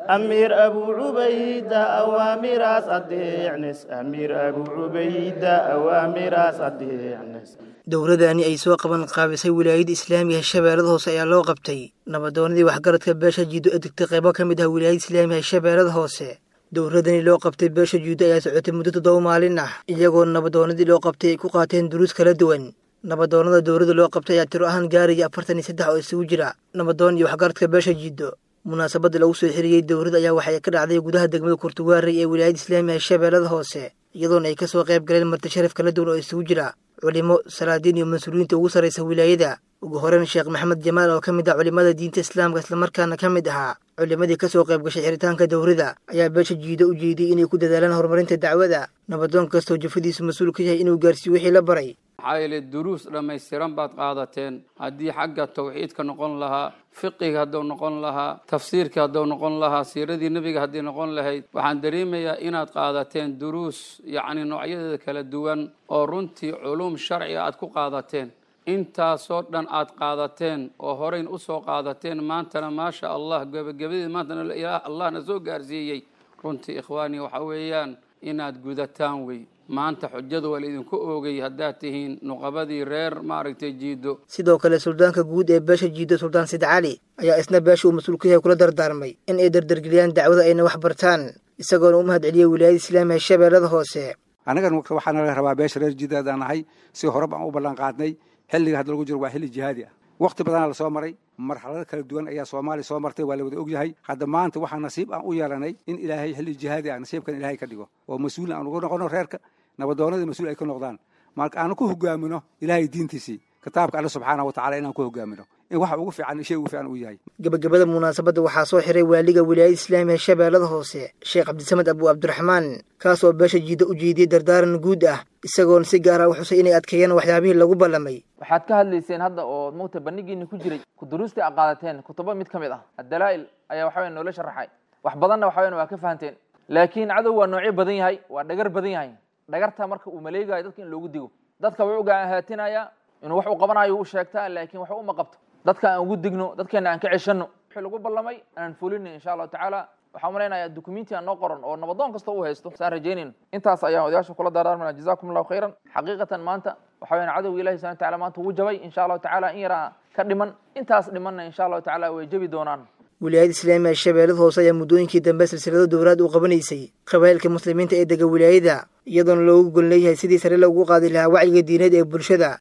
أمير أبو عبيدة أوامر صديعنس أمير أبو عبيدة أوامر صديعنس dowladani ay soo qaban qaabisay wilaayada islaamiga shabeellada hoose ayaa loo qabtay nabadoonadii waxgaradka beesha jiido ee degtay qaybo ka mid ah wilaayada islaamiga shabeellada hoose dowladani loo qabtay beesha jiido ayaa socotay muddo 7 maalin ah iyagoo nabadoonadii loo qabtay ay ku qaateen duruus kala duwan nabadoonada dowladda loo qabtay ayaa tiro ahaan gaaraya 43 oo isugu jira nabadoon iyo waxgaradka beesha jiido munaasabada lagu soo xiriyay dowladda ayaa waxay ka dhacday gudaha degmada Kurtuwaarey ee wilaayada islaamiga shabeellada hoose iyadoo ay ka soo qayb galeen marti sharaf kala duwan oo isugu jira علماء سلادين ومسؤولين توصل يسوي ولاية وجهران الشيخ محمد جمال وكمد علماء دين الإسلام قسم مركان كمدها علماء دي كسوق يبقى شعرتان كدوردا يا باش جيدة وجيدة إني كود دلنا هرمرين تدعوة دا نبضون كستو جفديس مسؤول كيه إنه جارسي وحي لبري حايل الدروس لما يسترن بعد قاعدتين هدي حق التوحيد كنقول لها فقه هدو نقول لها تفسير كهدو نقول لها سيرة النبي هدي نقول لها وعن دريمة إنات قاعدتين دروس يعني نوعية كلا دوان أو رنتي علوم شرعية أتكو قاعدتين inta soo dhan aad qaadateen oo horeyn u soo qaadateen maantana ma sha Allah gabadii maantana Allah na soo gaarsiiyay runtii ikhwaani waxa weeyaan inaad gudataan way maanta xujadu wal idinku oogay haddaad tihiin nuqabadii reer maaragtay jiido sidoo kale suldaanka guud ee beesha jiido suldaan Said Cali ayaa isna beesha mas'uul ka yahay kula dardaarmay in ay dardargeliyaan dacwada ayna wax bartaan isagoo u mahad celiyay wilaayada islaamiga shabeellada hoose anaga waxaan la rabaa beesha reer jiido aanahay si hore baan u ballan qaadnay xilliga hadda lagu jiro waa xilli jihaadi ah waqti badan la soo maray marxalado kala duwan ayaa Soomaaliya soo martay waa la wada ogyahay hadda maanta waxa nasiib aan u yeelanay in Ilaahay xilli jihaadi ah nasiibkan Ilaahay ka dhigo oo mas'uul aan ugu noqono reerka nabadoonada mas'uul ay ka noqdaan marka aan ku hogaamino Ilaahay diintiisa kitaabka Allah subhanahu wa ta'ala inaan ku hogaamino in waxa ugu fiican shay ugu fiican uu yahay gabagabada munaasabada waxaa soo xiray waaliga wilaayada islaamiga shabeellada hoose Sheekh Cabdisamad Abu Abdurrahman kaas oo beesha jiido u jeediyay dardaaran guud ah isagoo si gaar ah u xusay inay adkeeyaan waxyaabihii lagu ballamay waxaad ka hadlayseen hadda oo moota banigiina ku jiray ku duruusta aqaadateen kutubo mid kamid ah ad-dalaa'il ayaa waxa weyn nolosha raxay wax badanna waxa weyn waa ka fahanteen laakiin cadow waa noocyo badan yahay waa dhagar badan yahay dhagarta marka uu maleegayo dadka in loogu digo dadka wuxuu gaahatinaya inuu wax u qabanayo uu sheegtaa laakiin wax uma qabto dadka aan ugu digno dadkeena aan ka ceshano wixii lagu ballamay aan fulin insha Allah ta'ala waxaan maraynayaa dokumenti aan noo qoran oo nabadoon kasta uu haysto saan rajeyneen intaas ayaan odayaasha kula dardaarmana jazaakumullahu khayran xaqiiqatan maanta waxa weyn cadow Ilaahay subhanahu wa ta'ala maanta uu jabay insha Allah ta'ala in yara ka dhiman intaas dhimanna insha Allah ta'ala way jabi doonaan wilaayada islaamiga shabeellada hoose ayaa muddooyinkii dambe silsilado dowlad u qabanaysay qabaa'ilka muslimiinta ee degan wilaayada iyadoona loogu golleeyahay sidii sare loogu qaadi lahaa wacyiga diineed ee bulshada